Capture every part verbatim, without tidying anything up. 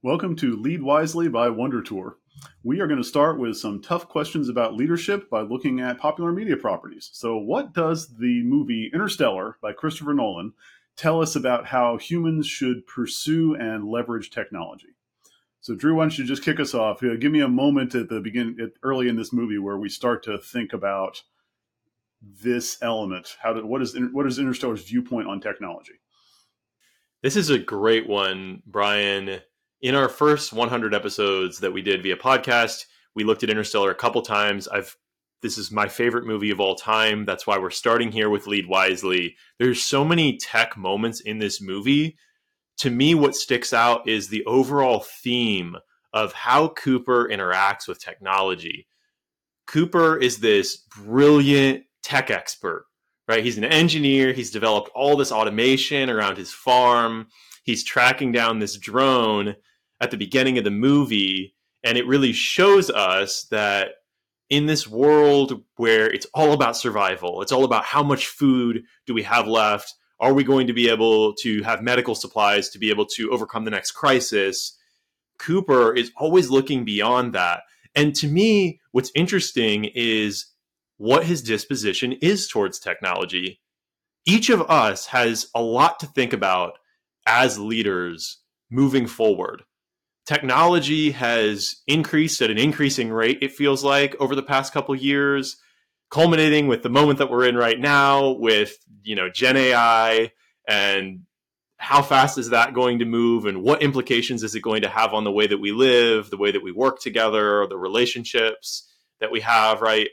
Welcome to Lead Wisely by Wonder Tour. We are going to start with some tough questions about leadership by looking at popular media properties. So, what does the movie Interstellar by Christopher Nolan tell us about how humans should pursue and leverage technology? So, Drew, why don't you just kick us off? Uh, Give me a moment at the beginning, at, early in this movie, where we start to think about this element. How did what is what is Interstellar's viewpoint on technology? This is a great one, Brian. In our first one hundred episodes that we did via podcast, we looked at Interstellar a couple times. I've this is my favorite movie of all time. That's why we're starting here with Lead Wisely. There's so many tech moments in this movie. To me, what sticks out is the overall theme of how Cooper interacts with technology. Cooper is this brilliant tech expert, right? He's an engineer. He's developed all this automation around his farm. He's tracking down this drone at the beginning of the movie. And it really shows us that in this world where it's all about survival, it's all about how much food do we have left? Are we going to be able to have medical supplies to be able to overcome the next crisis? Cooper is always looking beyond that. And to me, what's interesting is what his disposition is towards technology. Each of us has a lot to think about as leaders moving forward. Technology has increased at an increasing rate, it feels like, over the past couple of years, culminating with the moment that we're in right now with, you know, Gen A I, and how fast is that going to move and what implications is it going to have on the way that we live, the way that we work together, the relationships that we have, right?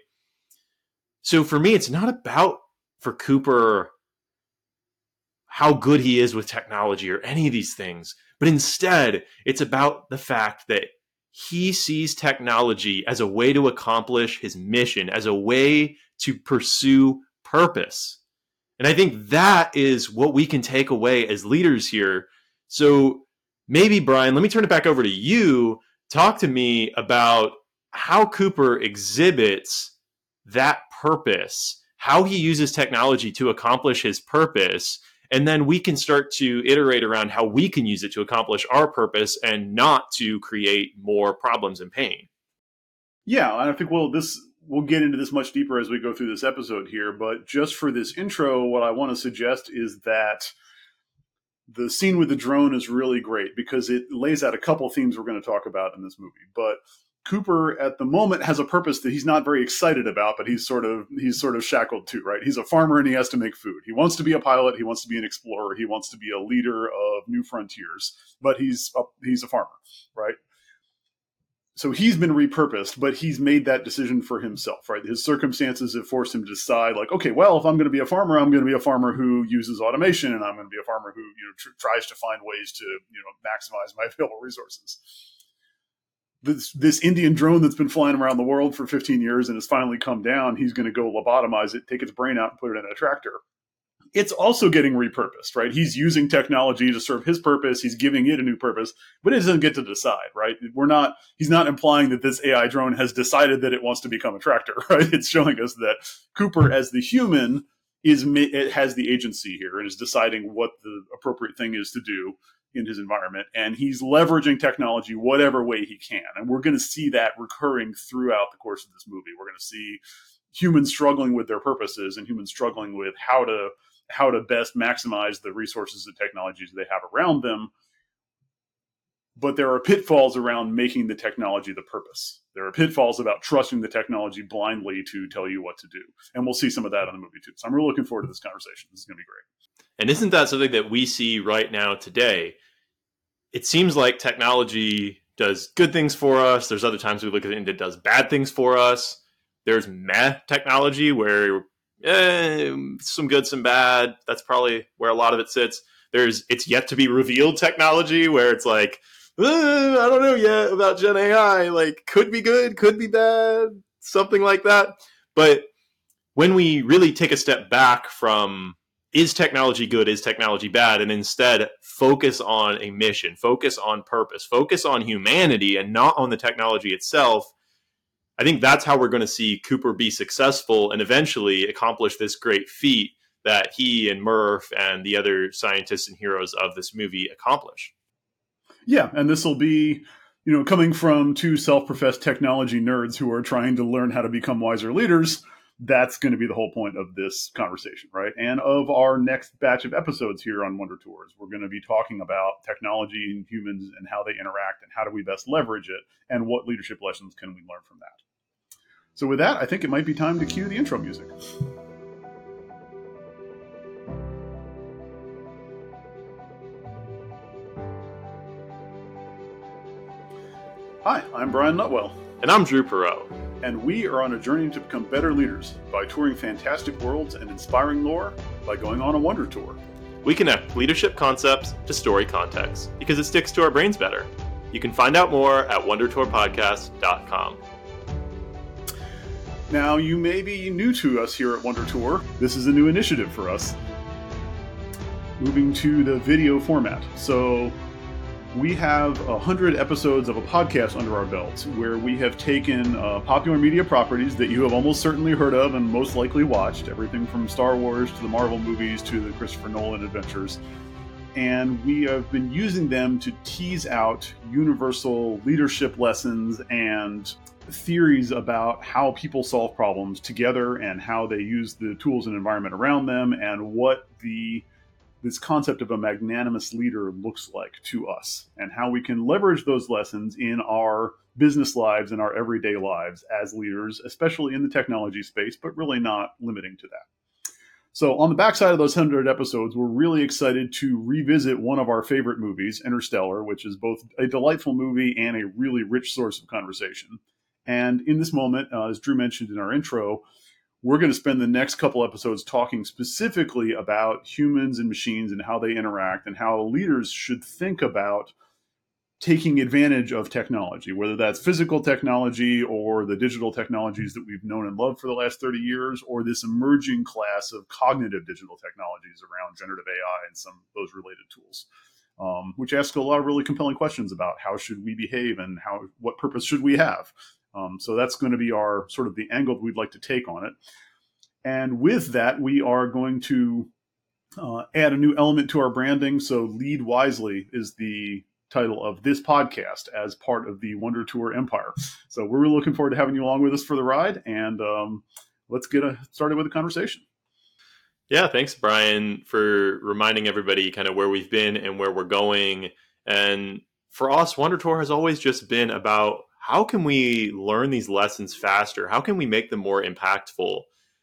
So for me, it's not about, for Cooper, how good he is with technology or any of these things, but instead it's about the fact that he sees technology as a way to accomplish his mission, as a way to pursue purpose. And I think that is what we can take away as leaders here. So maybe, Brian, let me turn it back over to you. Talk to me about how Cooper exhibits that purpose, how he uses technology to accomplish his purpose. And then we can start to iterate around how we can use it to accomplish our purpose and not to create more problems and pain. Yeah, and I think well, this we'll get into this much deeper as we go through this episode here. But just for this intro, what I want to suggest is that the scene with the drone is really great because it lays out a couple themes we're going to talk about in this movie. But Cooper at the moment has a purpose that he's not very excited about, but he's sort of he's sort of shackled to, right? He's a farmer and he has to make food. He wants to be a pilot, he wants to be an explorer, he wants to be a leader of new frontiers, but he's a, he's a farmer, right? So he's been repurposed, but he's made that decision for himself, right? His circumstances have forced him to decide, like, okay, well, if I'm going to be a farmer, I'm going to be a farmer who uses automation, and I'm going to be a farmer who, you know, tr- tries to find ways to, you know, maximize my available resources. This, this Indian drone that's been flying around the world for fifteen years and has finally come down, he's going to go lobotomize it, take its brain out and put it in a tractor. It's also getting repurposed, right? He's using technology to serve his purpose. He's giving it a new purpose, but it doesn't get to decide, right? We're not, he's not implying that this A I drone has decided that it wants to become a tractor, right? It's showing us that Cooper as the human is, it has the agency here and is deciding what the appropriate thing is to do in his environment. And he's leveraging technology whatever way he can. And we're going to see that recurring throughout the course of this movie. We're going to see humans struggling with their purposes and humans struggling with how to, how to best maximize the resources and technologies they have around them. But there are pitfalls around making the technology the purpose. There are pitfalls about trusting the technology blindly to tell you what to do. And we'll see some of that in the movie too. So I'm really looking forward to this conversation. This is going to be great. And isn't that something that we see right now today? It seems like technology does good things for us. There's other times we look at it and it does bad things for us. There's meh technology where Eh, some good, some bad. That's probably where a lot of it sits. There's it's yet to be revealed technology where it's like, eh, I don't know yet about Gen A I. Like, could be good, could be bad, something like that. But when we really take a step back from is technology good, is technology bad, and instead focus on a mission, focus on purpose, focus on humanity and not on the technology itself, I think that's how we're going to see Cooper be successful and eventually accomplish this great feat that he and Murph and the other scientists and heroes of this movie accomplish. Yeah, and this will be, you know, coming from two self-professed technology nerds who are trying to learn how to become wiser leaders. That's going to be the whole point of this conversation, right? And of our next batch of episodes here on Wonder Tours, we're going to be talking about technology and humans and how they interact and how do we best leverage it and what leadership lessons can we learn from that. So with that, I think it might be time to cue the intro music. Hi, I'm Brian Nutwell. And I'm Drew Perot. And we are on a journey to become better leaders by touring fantastic worlds and inspiring lore by going on a Wonder Tour. We connect leadership concepts to story context because it sticks to our brains better. You can find out more at wonder tour podcast dot com. Now, you may be new to us here at Wonder Tour. This is a new initiative for us, moving to the video format. So we have one hundred episodes of a podcast under our belts where we have taken uh, popular media properties that you have almost certainly heard of and most likely watched, everything from Star Wars to the Marvel movies to the Christopher Nolan adventures. And we have been using them to tease out universal leadership lessons and theories about how people solve problems together and how they use the tools and environment around them and what the this concept of a magnanimous leader looks like to us and how we can leverage those lessons in our business lives and our everyday lives as leaders, especially in the technology space, but really not limiting to that. So on the backside of those one hundred episodes, we're really excited to revisit one of our favorite movies, Interstellar, which is both a delightful movie and a really rich source of conversation. And in this moment, uh, as Drew mentioned in our intro, we're going to spend the next couple episodes talking specifically about humans and machines and how they interact and how leaders should think about taking advantage of technology, whether that's physical technology or the digital technologies that we've known and loved for the last thirty years, or this emerging class of cognitive digital technologies around generative A I and some of those related tools, um, which ask a lot of really compelling questions about how should we behave and how what purpose should we have. Um, so that's going to be our sort of the angle we'd like to take on it. And with that, we are going to uh, add a new element to our branding. So Lead Wisely is the title of this podcast as part of the Wonder Tour empire. So we're really looking forward to having you along with us for the ride. And um, let's get a, started with the conversation. Yeah, thanks, Brian, for reminding everybody kind of where we've been and where we're going. And for us, Wonder Tour has always just been about how can we learn these lessons faster? How can we make them more impactful?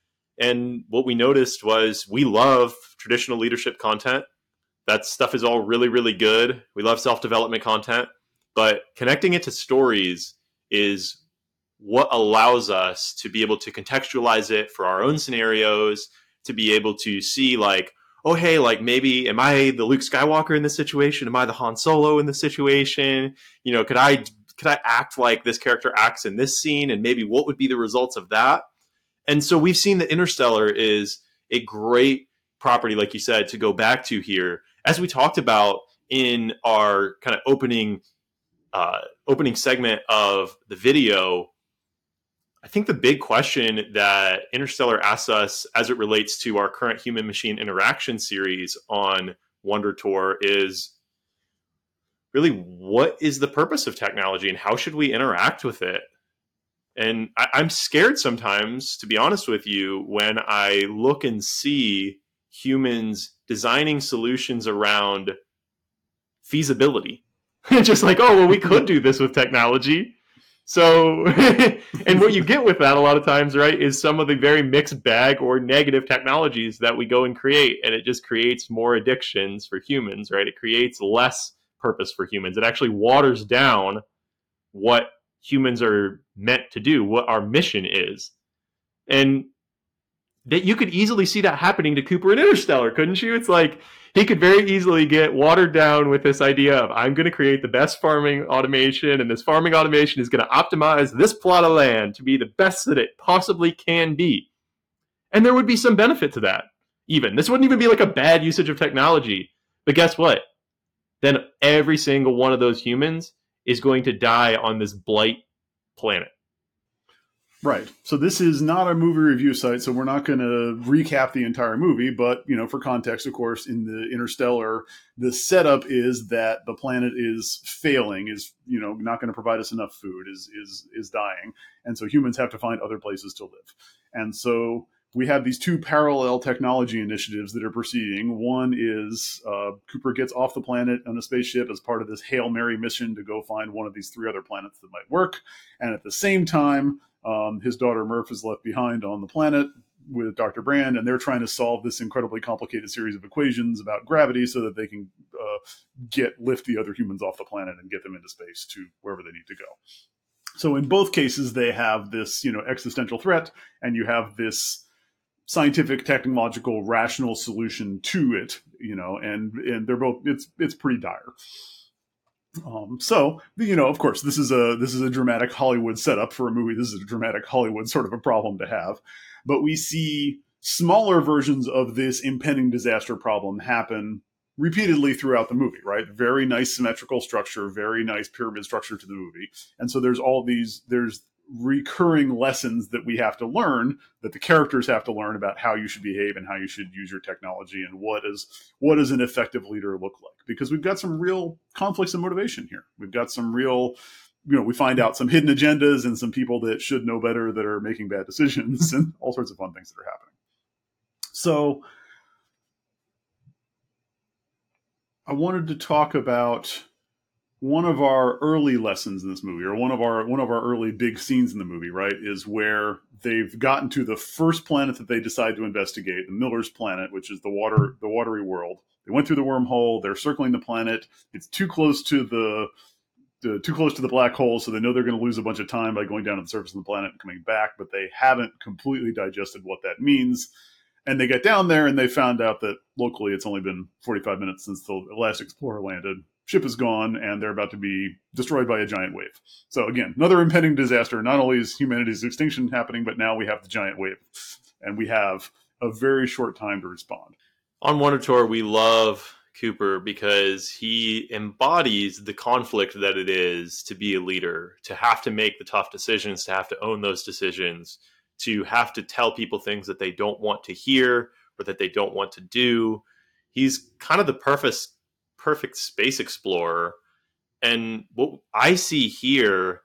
And what we noticed was we love traditional leadership content. That stuff is all really, really good. We love self-development content, but connecting it to stories is what allows us to be able to contextualize it for our own scenarios, to be able to see like, oh, hey, like maybe am I the Luke Skywalker in this situation? Am I the Han Solo in this situation? You know, could I could I act like this character acts in this scene? And maybe what would be the results of that? And so we've seen that Interstellar is a great property, like you said, to go back to here. As we talked about in our kind of opening uh, opening segment of the video, I think the big question that Interstellar asks us as it relates to our current human-machine interaction series on Wonder Tour is really, what is the purpose of technology and how should we interact with it? And I, I'm scared sometimes, to be honest with you, when I look and see humans designing solutions around feasibility. Just like, oh, well, we could do this with technology. So, and what you get with that a lot of times, right, is some of the very mixed bag or negative technologies that we go and create. And it just creates more addictions for humans, right? It creates less purpose for humans. It actually waters down what humans are meant to do, what our mission is. And that you could easily see that happening to Cooper in Interstellar, couldn't you? It's like he could very easily get watered down with this idea of I'm going to create the best farming automation, and this farming automation is going to optimize this plot of land to be the best that it possibly can be. And there would be some benefit to that. Even this wouldn't even be like a bad usage of technology. But guess what? Then every single one of those humans is going to die on this blight planet. Right. So this is not a movie review site, so we're not going to recap the entire movie. But, you know, for context, of course, in the Interstellar, the setup is that the planet is failing, is, you know, not going to provide us enough food, is is is dying. And so humans have to find other places to live. And so we have these two parallel technology initiatives that are proceeding. One is uh, Cooper gets off the planet on a spaceship as part of this Hail Mary mission to go find one of these three other planets that might work. And at the same time, Um, his daughter Murph is left behind on the planet with Doctor Brand, and they're trying to solve this incredibly complicated series of equations about gravity so that they can uh, get lift the other humans off the planet and get them into space to wherever they need to go. So in both cases, they have this, you know, existential threat, and you have this scientific, technological, rational solution to it, you know, and and they're both it's it's pretty dire. Um, so, you know, of course, this is a this is a dramatic Hollywood setup for a movie. This is a dramatic Hollywood sort of a problem to have. But we see smaller versions of this impending disaster problem happen repeatedly throughout the movie, right? Very nice symmetrical structure, very nice pyramid structure to the movie. And so there's all these, there's recurring lessons that we have to learn, that the characters have to learn about how you should behave and how you should use your technology and what is what does an effective leader look like. Because we've got some real conflicts and motivation here. We've got some real, you know, we find out some hidden agendas and some people that should know better that are making bad decisions and all sorts of fun things that are happening. So I wanted to talk about one of our early lessons in this movie, or one of our one of our early big scenes in the movie, right, is where they've gotten to the first planet that they decide to investigate, the Miller's planet, which is the water, the watery world. They went through the wormhole. They're circling the planet. It's too close to the, the too close to the black hole, so they know they're going to lose a bunch of time by going down to the surface of the planet and coming back. But they haven't completely digested what that means. And they get down there and they found out that locally it's only been forty-five minutes since the last explorer landed. Ship is gone, and they're about to be destroyed by a giant wave. So again, another impending disaster. Not only is humanity's extinction happening, but now we have the giant wave. And we have a very short time to respond. On Wonder Tour, we love Cooper because he embodies the conflict that it is to be a leader, to have to make the tough decisions, to have to own those decisions, to have to tell people things that they don't want to hear or that they don't want to do. He's kind of the perfect perfect space explorer. And what I see here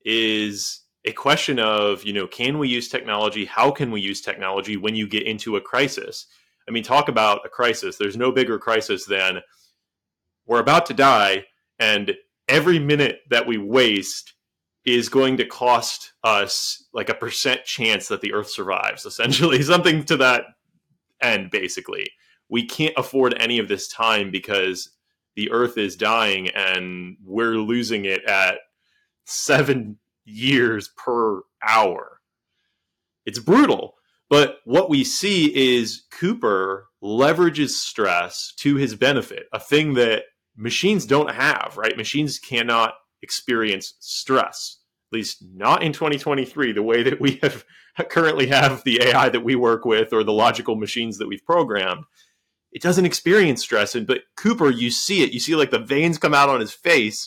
is a question of, you know, can we use technology? How can we use technology when you get into a crisis? I mean, talk about a crisis. There's no bigger crisis than we're about to die, and every minute that we waste is going to cost us like a percent chance that the Earth survives, essentially, something to that end, basically. We can't afford any of this time because the Earth is dying and we're losing it at seven years per hour. It's brutal. But what we see is Cooper leverages stress to his benefit, a thing that machines don't have, right? Machines cannot experience stress, at least not in twenty twenty-three, the way that we have currently have the A I that we work with or the logical machines that we've programmed. It doesn't experience stress. And but Cooper, you see it. You see like the veins come out on his face.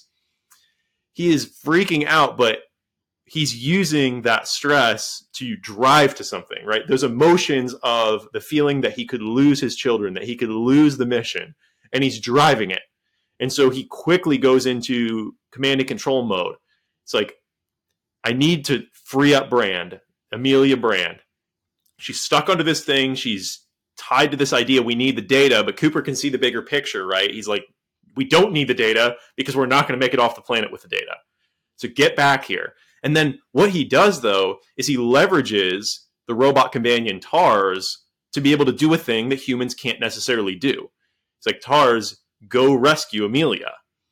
He is freaking out, but he's using that stress to drive to something, right? Those emotions of the feeling that he could lose his children, that he could lose the mission, and he's driving it. And so he quickly goes into command and control mode. It's like, I need to free up Brand, Amelia Brand. She's stuck onto this thing. She's tied to this idea. We need the data, but Cooper can see the bigger picture, right? He's like, we don't need the data because we're not going to make it off the planet with the data. So get back here. And then what he does, though, is he leverages the robot companion TARS to be able to do a thing that humans can't necessarily do. It's like, TARS, go rescue Amelia.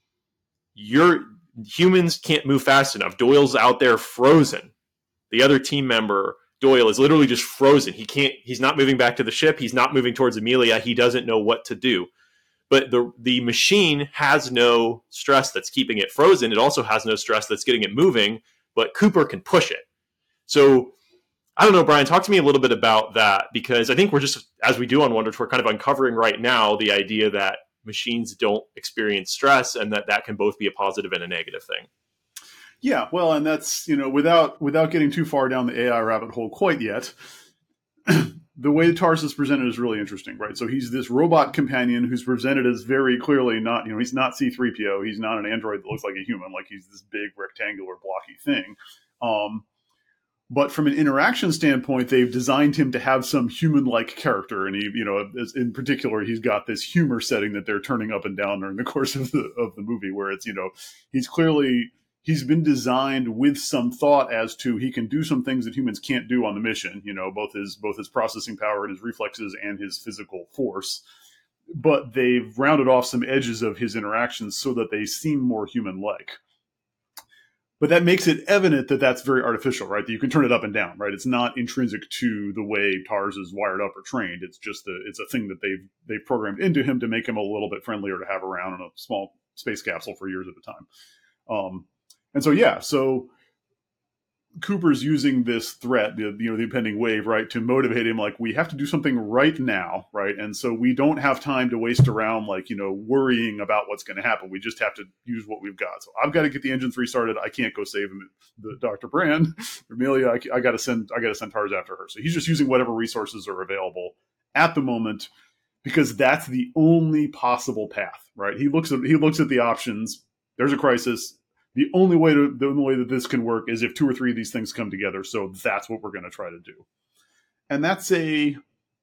Your humans can't move fast enough. Doyle's out there frozen. The other team member, Doyle, is literally just frozen. He can't, he's not moving back to the ship. He's not moving towards Amelia. He doesn't know what to do. But the the machine has no stress that's keeping it frozen. It also has no stress that's getting it moving, but Cooper can push it. So I don't know, Brian, talk to me a little bit about that, because I think we're just, as we do on Wonder Tour, kind of uncovering right now the idea that machines don't experience stress and that that can both be a positive and a negative thing. Yeah, well, and that's, you know, without without getting too far down the A I rabbit hole quite yet, the way TARS is presented is really interesting, right? So he's this robot companion who's presented as very clearly not, you know, he's not C three P O. He's not an android that looks like a human, like he's this big rectangular blocky thing. Um, but from an interaction standpoint, they've designed him to have some human-like character, and he, you know, in particular, he's got this humor setting that they're turning up and down during the course of the of the movie, where it's, you know, he's clearly he's been designed with some thought as to he can do some things that humans can't do on the mission, you know, both his both his processing power and his reflexes and his physical force. But they've rounded off some edges of his interactions so that they seem more human-like. But that makes it evident that that's very artificial, right? That you can turn it up and down, right? It's not intrinsic to the way TARS is wired up or trained. It's just a, it's a thing that they've they've programmed into him to make him a little bit friendlier to have around in a small space capsule for years at a time. Um, and so, yeah, so Cooper's using this threat, the, you know, the impending wave, right, to motivate him. Like, we have to do something right now, right? And so we don't have time to waste around, like, you know, worrying about what's going to happen. We just have to use what we've got. So I've got to get the engines restarted. I can't go save him, the Doctor Brand, Amelia. I, I got to send, I got to send TARS after her. So he's just using whatever resources are available at the moment, because that's the only possible path, right? He looks at, he looks at the options. There's a crisis. The only way to the only way that this can work is if two or three of these things come together. So that's what we're going to try to do, and that's a, you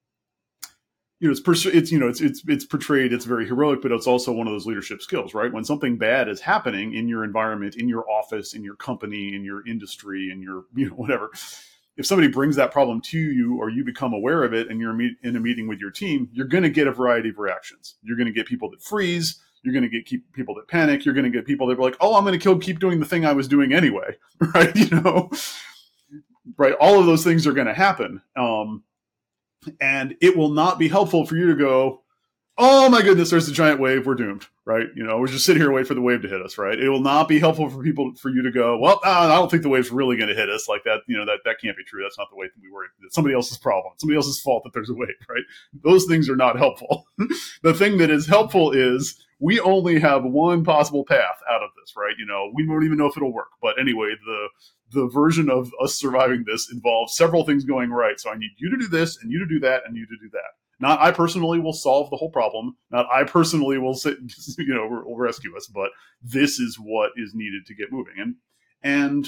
know, it's pers- it's you know it's it's it's portrayed. It's very heroic, but it's also one of those leadership skills, right? When something bad is happening in your environment, in your office, in your company, in your industry, in your, you know, whatever. If somebody brings that problem to you, or you become aware of it, and you're in a meeting with your team, you're going to get a variety of reactions. You're going to get people that freeze. You're going to get keep people that panic. You're going to get people that are like, oh, I'm going to kill, keep doing the thing I was doing anyway. Right. You know, right. All of those things are going to happen. Um, and it will not be helpful for you to go, oh my goodness, there's a giant wave. We're doomed. Right. You know, we're just sitting here and wait for the wave to hit us. Right. It will not be helpful for people, for you to go, well, uh, I don't think the wave's really going to hit us like that. You know, that, that can't be true. That's not the way that we worry. It's somebody else's problem. It's somebody else's fault that there's a wave. Right. Those things are not helpful. The thing that is helpful is, we only have one possible path out of this, right? You know, we don't even know if it'll work. But anyway, the the version of us surviving this involves several things going right. So I need you to do this, and you to do that, and you to do that. Not I personally will solve the whole problem. Not I personally will sit, you know, will rescue us. But this is what is needed to get moving. And and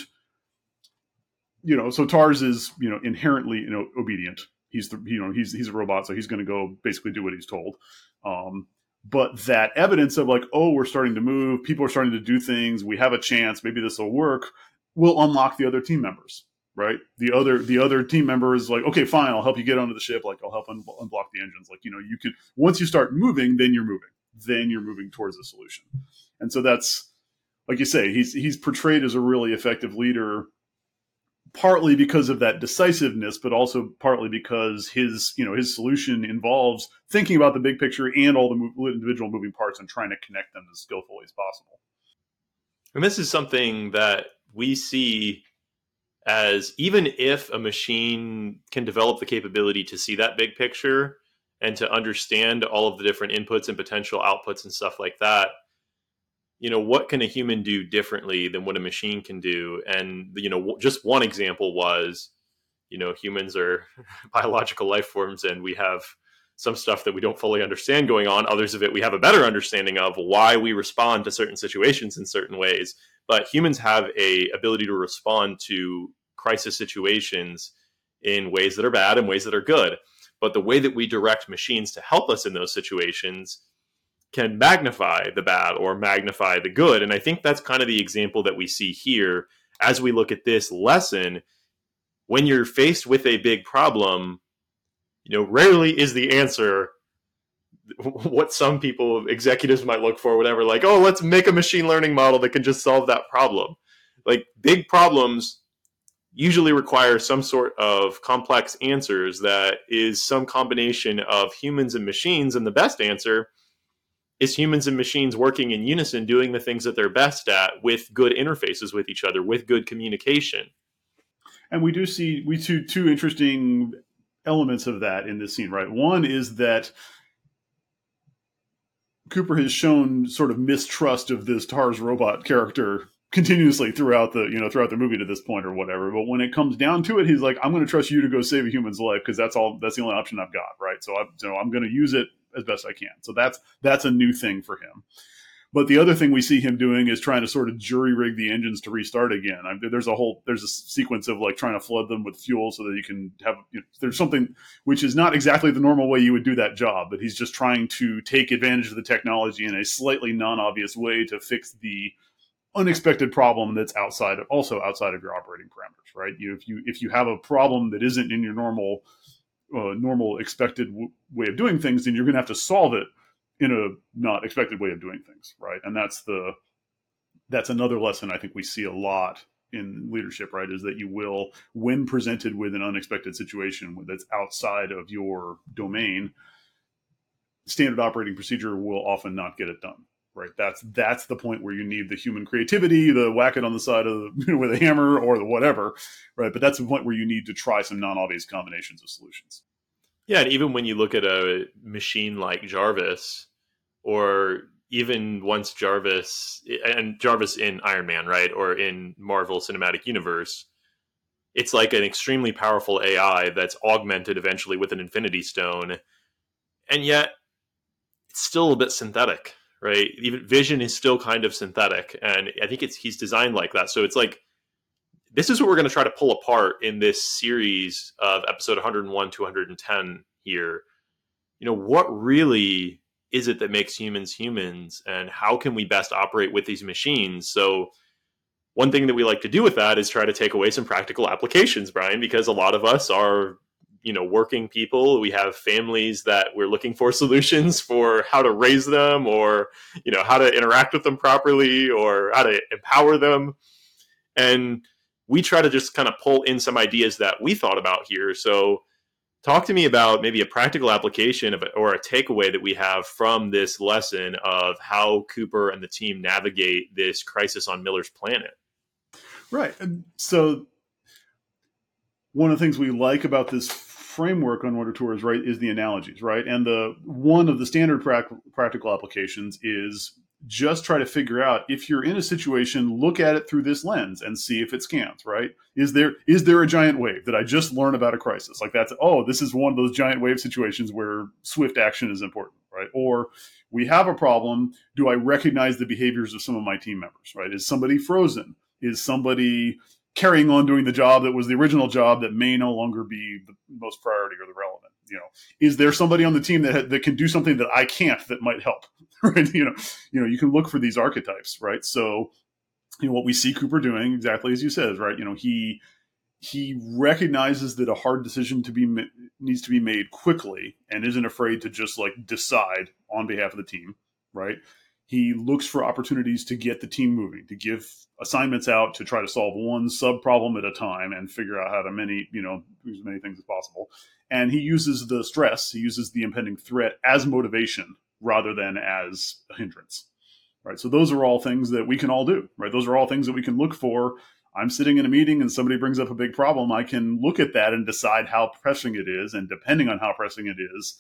you know, so TARS is, you know, inherently, you know, obedient. He's the, you know, he's he's a robot, so he's going to go basically do what he's told. Um, But that evidence of like, oh, we're starting to move, people are starting to do things, we have a chance, maybe this will work, will unlock the other team members, right? The other the other team member is like, okay, fine, I'll help you get onto the ship, like I'll help un- unblock the engines. Like, you know, you can, once you start moving, then you're moving. Then you're moving towards a solution. And so that's, like you say, he's he's portrayed as a really effective leader, partly because of that decisiveness, but also partly because his, you know, his solution involves thinking about the big picture and all the move, individual moving parts and trying to connect them as skillfully as possible. And this is something that we see as, even if a machine can develop the capability to see that big picture and to understand all of the different inputs and potential outputs and stuff like that, you know, what can a human do differently than what a machine can do? And, you know, just one example was, you know, humans are biological life forms, and we have some stuff that we don't fully understand going on. Others of it we have a better understanding of why we respond to certain situations in certain ways. But humans have a ability to respond to crisis situations in ways that are bad and ways that are good. But the way that we direct machines to help us in those situations can magnify the bad or magnify the good. And I think that's kind of the example that we see here as we look at this lesson. When you're faced with a big problem, you know, rarely is the answer what some people, executives might look for, whatever, like, oh, let's make a machine learning model that can just solve that problem. Like, big problems usually require some sort of complex answers that is some combination of humans and machines. And the best answer is humans and machines working in unison, doing the things that they're best at with good interfaces with each other, with good communication. And we do see, we see two interesting elements of that in this scene, right? One is that Cooper has shown sort of mistrust of this TARS robot character continuously throughout the, you know, throughout the movie to this point or whatever. But when it comes down to it, he's like, I'm going to trust you to go save a human's life because that's all, that's the only option I've got. Right. So, I, so I'm going to use it as best I can. So that's, that's a new thing for him. But the other thing we see him doing is trying to sort of jury rig the engines to restart again. I, there's a whole, there's a sequence of like trying to flood them with fuel so that you can have, you know, there's something which is not exactly the normal way you would do that job, but he's just trying to take advantage of the technology in a slightly non-obvious way to fix the unexpected problem that's outside of, also outside of your operating parameters, right? You, if you, if you have a problem that isn't in your normal, uh, normal expected w- way of doing things, then you're going to have to solve it in a not expected way of doing things, right? And that's the that's another lesson I think we see a lot in leadership, right? Is that you will, when presented with an unexpected situation that's outside of your domain, standard operating procedure will often not get it done, right? That's that's the point where you need the human creativity, the whack it on the side of the, you know, with a hammer or the whatever, right? But that's the point where you need to try some non-obvious combinations of solutions. Yeah, and even when you look at a machine like Jarvis, or even once Jarvis, and Jarvis in Iron Man, right, or in Marvel Cinematic Universe, it's like an extremely powerful A I that's augmented eventually with an Infinity Stone, and yet it's still a bit synthetic, right? Even Vision is still kind of synthetic, and I think it's he's designed like that. So it's like, this is what we're going to try to pull apart in this series of episode one oh one to one ten here. You know, what really is it that makes humans humans, and how can we best operate with these machines? So one thing that we like to do with that is try to take away some practical applications, Brian, because a lot of us are, you know, working people. We have families that we're looking for solutions for how to raise them, or, you know, how to interact with them properly, or how to empower them. And we try to just kind of pull in some ideas that we thought about here. So talk to me about maybe a practical application of it, or a takeaway that we have from this lesson of how Cooper and the team navigate this crisis on Miller's planet. Right. So one of the things we like about this framework on Wonder Tours, right, is the analogies, right? And the one of the standard pra- practical applications is just try to figure out, if you're in a situation, look at it through this lens and see if it scans, right? Is there is there a giant wave? Did I just learn about a crisis? Like that's, oh, this is one of those giant wave situations where swift action is important, right? Or we have a problem. Do I recognize the behaviors of some of my team members, right? Is somebody frozen? Is somebody carrying on doing the job that was the original job that may no longer be the most priority or the relevant? You know, is there somebody on the team that that can do something that I can't that might help? Right? You know, you know, you can look for these archetypes, right? So, you know, what we see Cooper doing, exactly as you said, right? You know, he he recognizes that a hard decision to be needs to be made quickly, and isn't afraid to just like decide on behalf of the team, right? He looks for opportunities to get the team moving, to give assignments out, to try to solve one sub problem at a time and figure out how to many, you know, do as many things as possible. And he uses the stress, he uses the impending threat as motivation rather than as a hindrance, right? So those are all things that we can all do, right? Those are all things that we can look for. I'm sitting in a meeting and somebody brings up a big problem. I can look at that and decide how pressing it is. And depending on how pressing it is,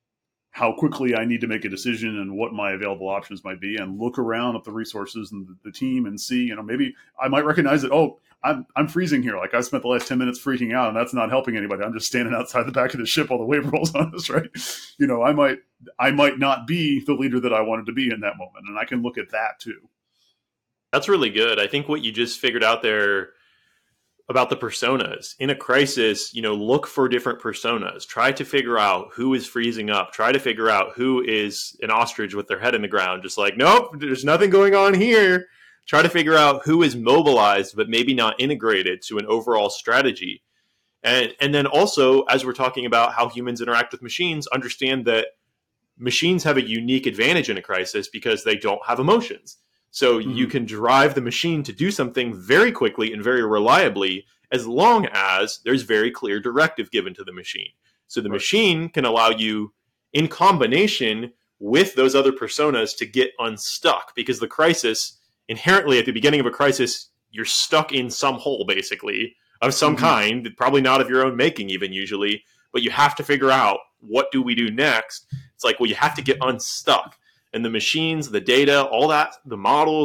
how quickly I need to make a decision and what my available options might be, and look around at the resources and the, the team and see, you know, maybe I might recognize that, oh, I'm I'm freezing here. Like I spent the last ten minutes freaking out, and that's not helping anybody. I'm just standing outside the back of the ship while the wave rolls on us, right? You know, I might I might not be the leader that I wanted to be in that moment, and I can look at that too. That's really good. I think what you just figured out there about the personas in a crisis, you know, look for different personas, try to figure out who is freezing up, try to figure out who is an ostrich with their head in the ground, just like, nope, there's nothing going on here. Try to figure out who is mobilized, but maybe not integrated to an overall strategy. And, and then also, as we're talking about how humans interact with machines, understand that machines have a unique advantage in a crisis because they don't have emotions. So mm-hmm. you can drive the machine to do something very quickly and very reliably, as long as there's very clear directive given to the machine. So the right. machine can allow you, in combination with those other personas, to get unstuck, because the crisis, inherently at the beginning of a crisis, you're stuck in some hole, basically, of some mm-hmm. kind, probably not of your own making even usually, but you have to figure out, what do we do next? It's like, well, you have to get unstuck. And the machines, the data, all that, the models,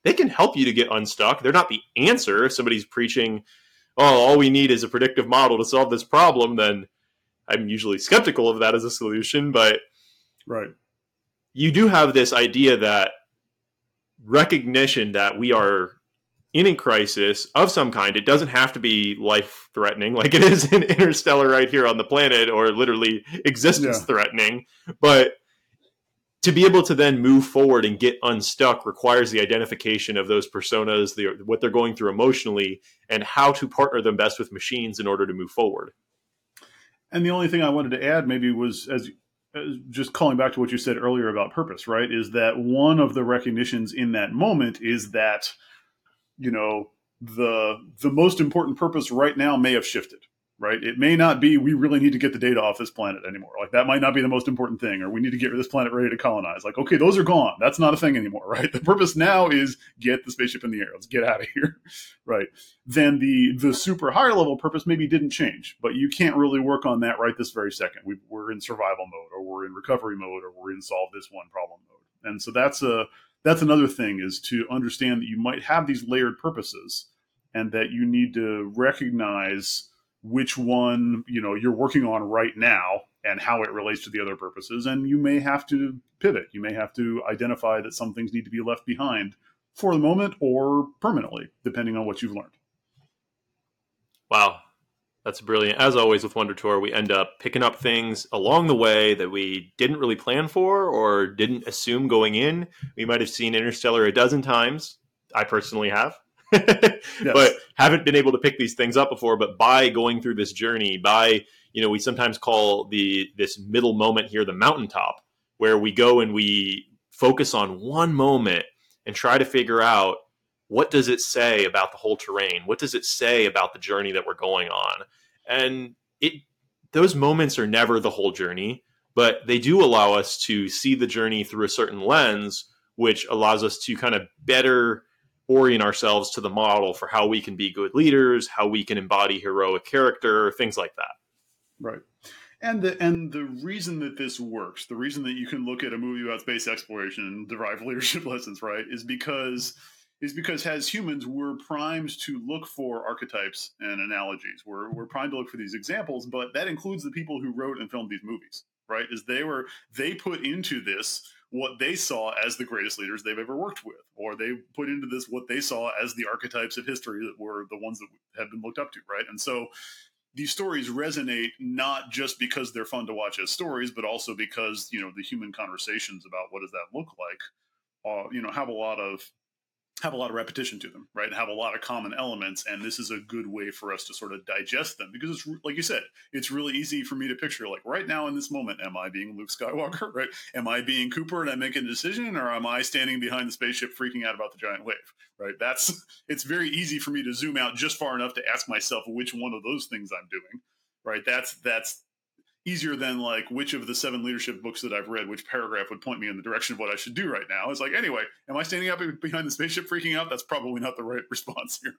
they can help you to get unstuck. They're not the answer. If somebody's preaching, oh, all we need is a predictive model to solve this problem, then I'm usually skeptical of that as a solution. But right. You do have this idea that recognition that we are in a crisis of some kind. It doesn't have to be life-threatening like it is in Interstellar right here on the planet, or literally existence-threatening. Yeah. But to be able to then move forward and get unstuck requires the identification of those personas, the, what they're going through emotionally, and how to partner them best with machines in order to move forward. And the only thing I wanted to add maybe was, as just calling back to what you said earlier about purpose, right, is that one of the recognitions in that moment is that, you know, the the most important purpose right now may have shifted, right? It may not be we really need to get the data off this planet anymore. Like that might not be the most important thing, or we need to get this planet ready to colonize. Like, okay, those are gone. That's not a thing anymore, right? The purpose now is get the spaceship in the air. Let's get out of here, right? Then the the super higher level purpose maybe didn't change, but you can't really work on that right this very second. We, we're in survival mode, or we're in recovery mode, or we're in solve this one problem mode. And so that's a That's another thing, is to understand that you might have these layered purposes and that you need to recognize which one, you know, you're working on right now and how it relates to the other purposes. And you may have to pivot. You may have to identify that some things need to be left behind for the moment or permanently, depending on what you've learned. Wow. That's brilliant. As always with Wonder Tour, we end up picking up things along the way that we didn't really plan for or didn't assume going in. We might have seen Interstellar a dozen times. I personally have. Yes. But haven't been able to pick these things up before. But by going through this journey, by, you know, we sometimes call the this middle moment here the mountaintop, where we go and we focus on one moment and try to figure out, what does it say about the whole terrain? What does it say about the journey that we're going on? And it those moments are never the whole journey, but they do allow us to see the journey through a certain lens, which allows us to kind of better orient ourselves to the model for how we can be good leaders, how we can embody heroic character, things like that. Right. And the and the reason that this works, the reason that you can look at a movie about space exploration and derive leadership lessons, right, is because is because as humans, we're primed to look for archetypes and analogies. We're, we're primed to look for these examples, but that includes the people who wrote and filmed these movies, right? Is they were, they put into this what they saw as the greatest leaders they've ever worked with, or they put into this what they saw as the archetypes of history that were the ones that have been looked up to, right? And so these stories resonate not just because they're fun to watch as stories, but also because, you know, the human conversations about what does that look like, uh, you know, have a lot of have a lot of repetition to them, right? And have a lot of common elements. And this is a good way for us to sort of digest them, because it's, like you said, it's really easy for me to picture, like, right now in this moment, am I being Luke Skywalker, right? Am I being Cooper and I'm making a decision, or am I standing behind the spaceship freaking out about the giant wave, right? That's, it's very easy for me to zoom out just far enough to ask myself which one of those things I'm doing, right? That's, that's, easier than like which of the seven leadership books that I've read, which paragraph would point me in the direction of what I should do right now. It's like, anyway, am I standing up behind the spaceship freaking out? That's probably not the right response here.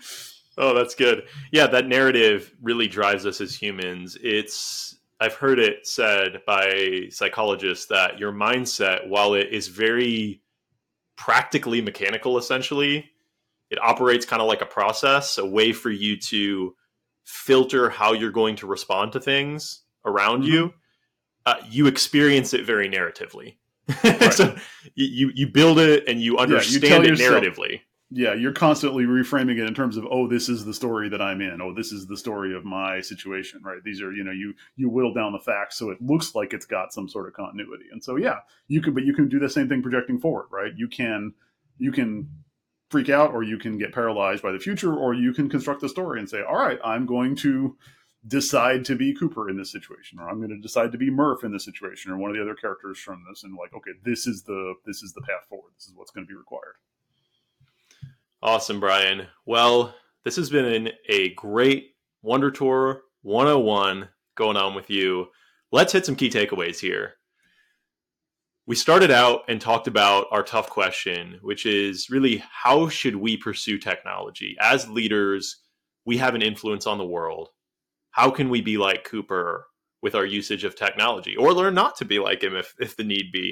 Oh, that's good. Yeah, that narrative really drives us as humans. It's, I've heard it said by psychologists that your mindset, while it is very practically mechanical, essentially, it operates kind of like a process, a way for you to filter how you're going to respond to things around mm-hmm. you. Uh, you experience it very narratively. Right. So you you build it and you understand yeah, you it yourself, narratively. Yeah, you're constantly reframing it in terms of, oh, this is the story that I'm in. Oh, this is the story of my situation, right? These are, you know, you you whittle down the facts so it looks like it's got some sort of continuity. And so, yeah, you can, but you can do the same thing projecting forward, right? You can you can freak out, or you can get paralyzed by the future, or you can construct the story and say, all right, I'm going to decide to be Cooper in this situation, or I'm going to decide to be Murph in this situation, or one of the other characters from this, and like, okay, this is the this is the path forward. This is what's going to be required. Awesome, Brian. Well, this has been a great Wonder Tour one oh one going on with you. Let's hit some key takeaways here. We started out and talked about our tough question, which is really, how should we pursue technology? As leaders, we have an influence on the world. How can we be like Cooper with our usage of technology, or learn not to be like him if, if the need be?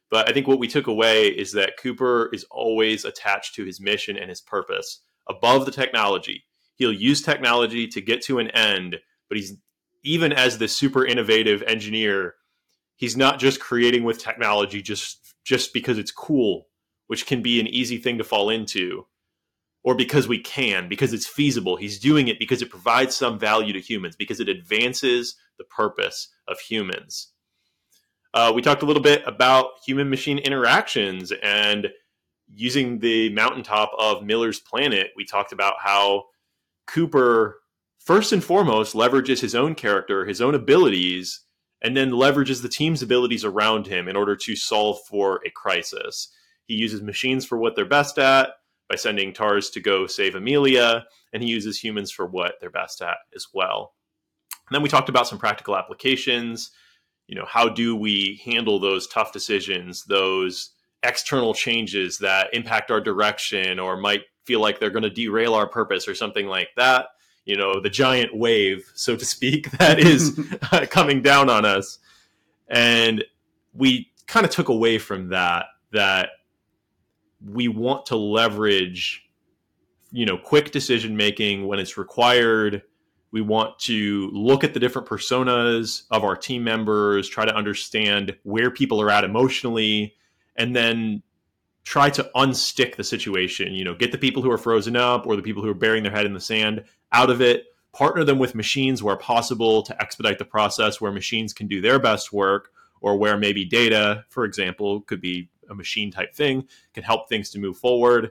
But I think what we took away is that Cooper is always attached to his mission and his purpose above the technology. He'll use technology to get to an end, but he's, even as this super innovative engineer, he's not just creating with technology just, just because it's cool, which can be an easy thing to fall into, or because we can, because it's feasible. He's doing it because it provides some value to humans, because it advances the purpose of humans. Uh, we talked a little bit about human-machine interactions, and using the mountaintop of Miller's Planet, we talked about how Cooper, first and foremost, leverages his own character, his own abilities, and then leverages the team's abilities around him in order to solve for a crisis. He uses machines for what they're best at by sending TARS to go save Amelia, and he uses humans for what they're best at as well. And then we talked about some practical applications. You know, how do we handle those tough decisions, those external changes that impact our direction or might feel like they're going to derail our purpose or something like that? You know, the giant wave, so to speak, that is coming down on us. And we kind of took away from that, that we want to leverage, you know, quick decision making when it's required. We want to look at the different personas of our team members, try to understand where people are at emotionally, and then try to unstick the situation. You know, get the people who are frozen up or the people who are burying their head in the sand out of it, partner them with machines where possible to expedite the process, where machines can do their best work, or where maybe data, for example, could be a machine type thing, can help things to move forward.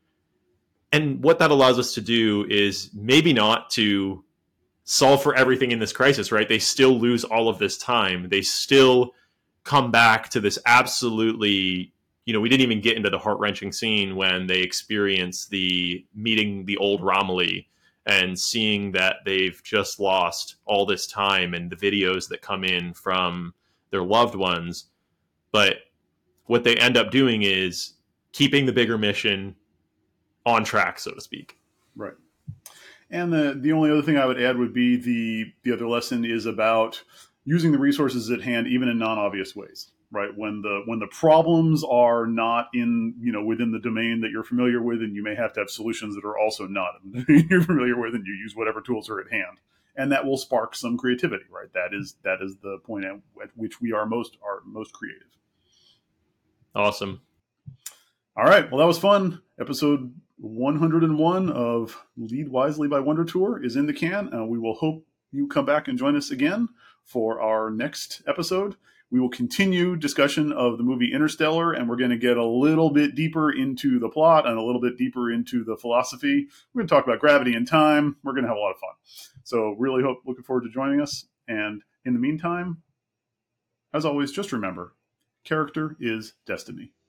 And what that allows us to do is maybe not to solve for everything in this crisis, right? They still lose all of this time. They still come back to this absolutely, you know, we didn't even get into the heart-wrenching scene when they experience the meeting the old Romilly and seeing that they've just lost all this time and the videos that come in from their loved ones. But what they end up doing is keeping the bigger mission on track, so to speak. Right. And the, the only other thing I would add would be the, the other lesson is about using the resources at hand, even in non-obvious ways, right? When the, when the problems are not in, you know, within the domain that you're familiar with, and you may have to have solutions that are also not you're familiar with, and you use whatever tools are at hand. And that will spark some creativity, right? That is, that is the point at, at which we are most, are most creative. Awesome. All right. Well, that was fun. Episode one hundred one of Lead Wisely by Wonder Tour is in the can. Uh, we will hope you come back and join us again for our next episode. We will continue discussion of the movie Interstellar, and we're going to get a little bit deeper into the plot and a little bit deeper into the philosophy. We're going to talk about gravity and time. We're going to have a lot of fun. So really hope, looking forward to joining us. And in the meantime, as always, just remember, character is destiny.